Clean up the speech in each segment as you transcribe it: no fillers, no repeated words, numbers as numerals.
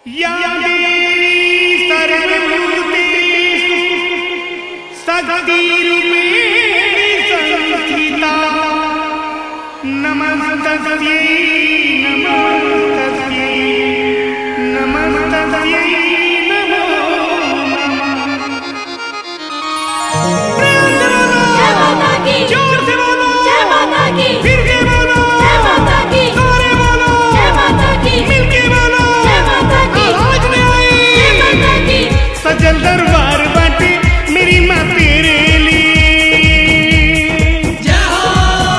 या देवी सर्वभूतेषु शक्तिरूपेण संस्थिता नमस्तस्यै नमस्तस्यै नमस्तस्यै नमो नमः। जोर से बोलो जय माता की, फिर के बोलो जय माता की, सारे बोलो जय माता की, मिलके बोलो जय माता की, आज में आई जय माता की। सजल दरबार बाटे मेरी माँ तेरे लिए जय हो।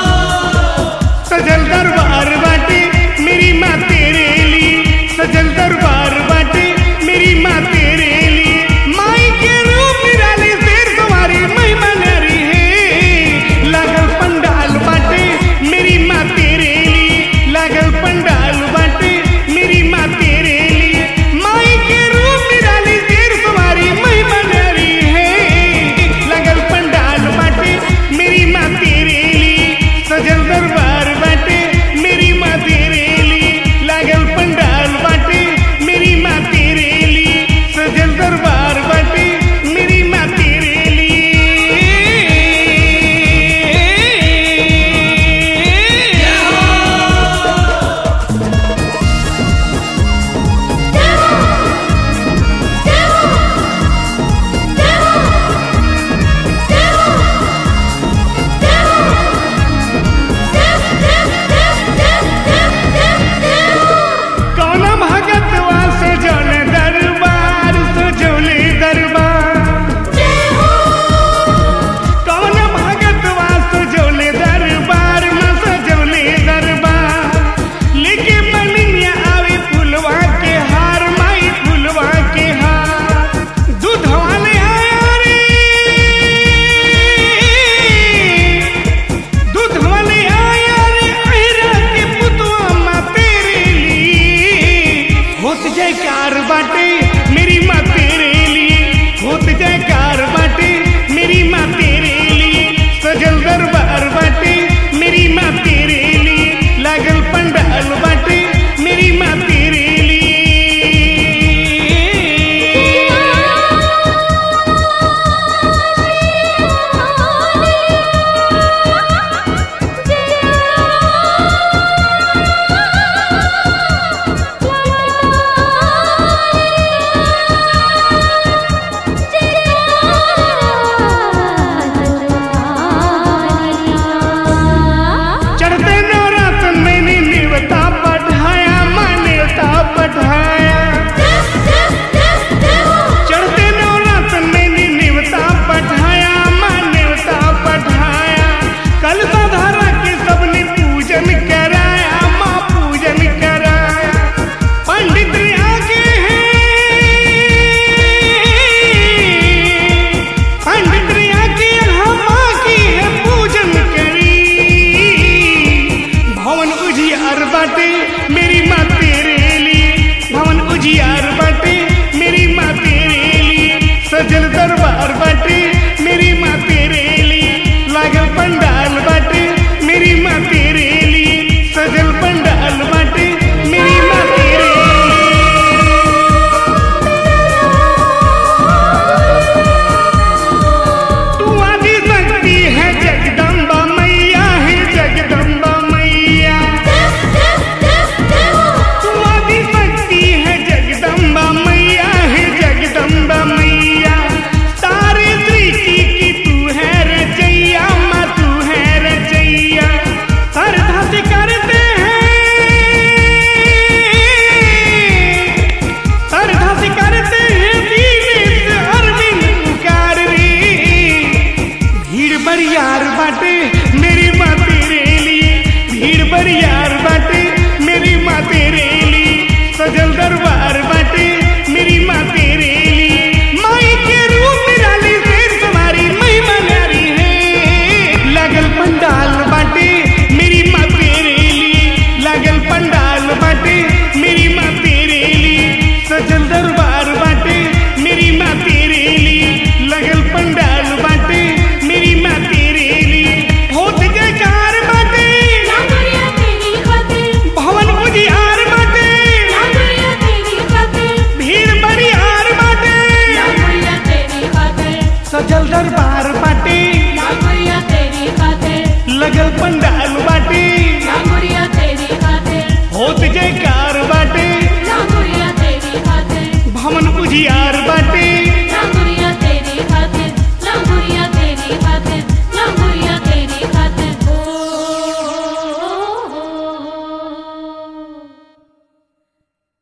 सजल दरबार बाटे मेरी माँ तेरे लिए, सजल दरबार बाटे मेरी माँ तेरे लिए। माई के रूप निराले शेर सवारी महिमा न्यारी है। लागल पंडाल बाटे मेरी माँ तेरे लिए, लागल पंडाल बाटे मेरी माँ तेरे लिए। माई के रूप निराले शेर सवारी महिमा न्यारी है। लागल पंडाल बाटे मेरी माँ तेरे लिए, सजल दरबार बाटे मेरी माँ तेरे लिए। लागल पंडाल बाटे मेरी माँ तेरे लिए, सजल दरबार बाटे मेरी माँ तेरे लिए। कौना भगतवा सजौले दरबार, सजौले दरबार। कौना भगतवा सजौले दरबार में सजौले दरबार। लेके बनिया आवे फुलवा के हार, माई फुलवा के हार। दूधवा ले आया रे, दूधवा ले आया रे अहिरा के पुतवा माँ तेरे लिए। होत जयकार बाटे मेरी माँ तेरे लिए, होत जयकार बाटे मेरी माँ तेरे लिए। सजल दरबार बाटे मेरी माँ तेरे लिए, लागल पंडाल बाटे मेरी माँ तेरे लिए। चढ़ते नवरात्र मैंने नेवता पढ़ाया, माँ नेवता पढ़ाया। चढ़ते नवरात्र मैंने नेवता पढ़ाया, माँ नेवता पढ़ाया। कल धरा के सबने पूजन कराया, माँ पूजन कराया। पंडित आगे हैं, पंडित आगे हम की है पूजन करी। भवन उजियार बाटे मेरी माँ तेरे लिए, भवन उजियार बाटे मेरी माँ तेरे लिए। सजल दरबार बाटे मेरी माँ तेरे लिए, लागल पंडाल बाटे मेरी माँ तेरे लिए। सजल पंडाल बाटे मेरी माँ तेरे लिए। तू आदि शक्ति है जगदम्बा मैया, है जगदम्बा मैया। तू आदि शक्ति है जगदम्बा मैया, है जगदम्बा मैया। सारे सृष्टि की तू है रचैया, माँ तू है रचैया। श्रद्धा से करते हैं, श्रद्धा से करते हैं दीनेश अरविंद पुकार रे। भीड़ बरियार बाटे मेरी माँ तेरे लिए, भीड़ बरियार बाटे मेरी माँ तेरे लिए। सजल दरबार बाटे मेरी माँ तेरे लिए। माई के रूप निराली शेर सवारी महिमा न्यारी है। लागल पंडाल बाटे मेरी माँ तेरे लिए, लागल पंडाल बाटे मेरी माँ तेरे लिए। सजल दरबार बाटे मेरी माँ तेरे लिए, लगल पंडाल बाटे मेरी माँ तेरे लिए। होत जयकार बाटे भवन उजियार बाटे पंडाल